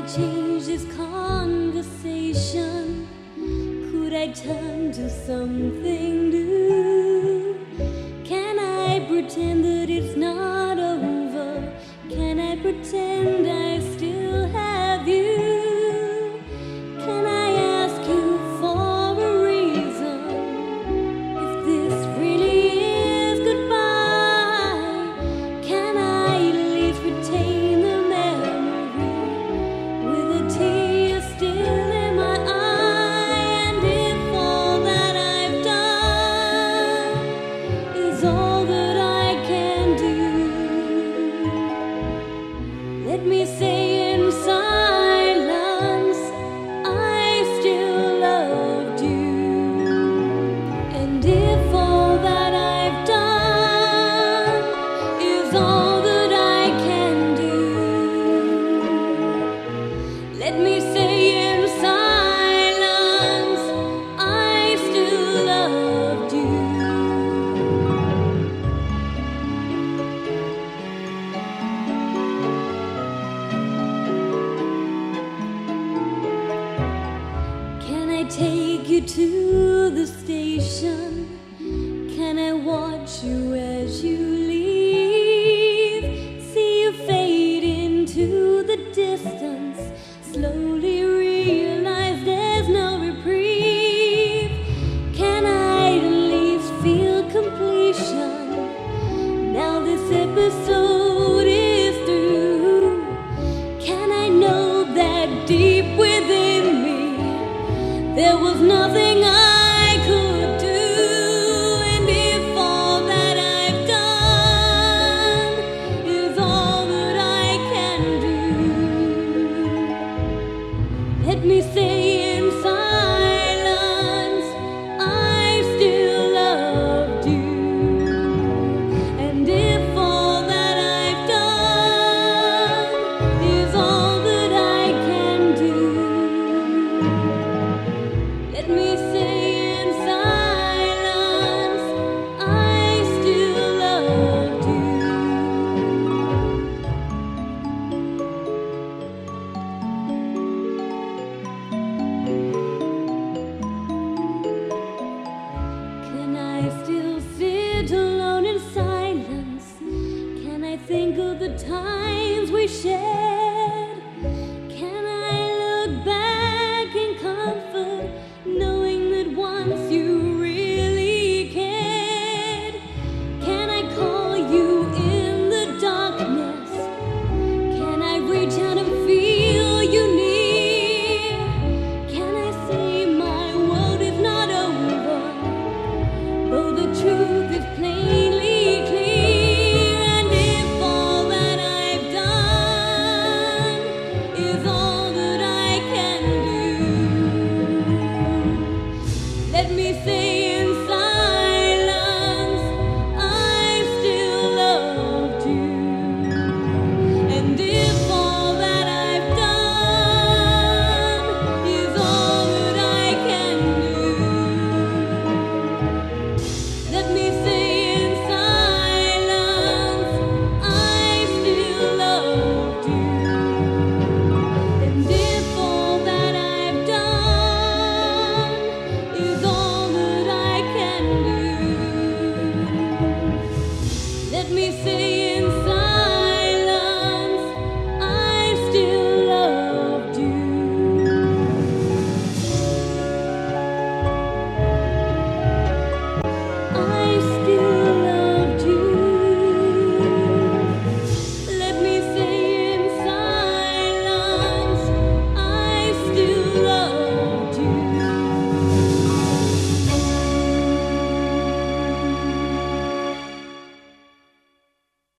change this conversation? Could I turn to something new? Can I pretend that it's not over? Can I pretend I still have you? Can I ask you for a reason? If this really is goodbye, can I at least retain the memory with a tear still in my eye? And if all that I've done is all that I can do, let me say in silence, I still loved you. And if all that I've done is all that I can do, let me say in silence, I still loved you. Can I take you to the station? Can I watch you as you leave? See you fade into the distance, slowly realize there's no reprieve. Can I at least feel completion now this episode is through? Can I know that deep within me there was nothing I could do? And if all that I've done is all that I can do, let me say in silence, I still loved you. And if all that I've done is all that I can do, let me say in silence, I still loved you. Can I still sit alone in silence? Can I think of the times we shared? Can I look back in comfort, knowing that once you really cared? Can I call you in the darkness? Can I reach out and feel you near? Can I say my world is not over, though the truth is plainly clear? And if all that I've done is all that I can do, let me say in silence, I still loved you. And if all that I've done is all that I can do, let me say in silence, I still loved you. And if all that I've done is all that I can do, let me say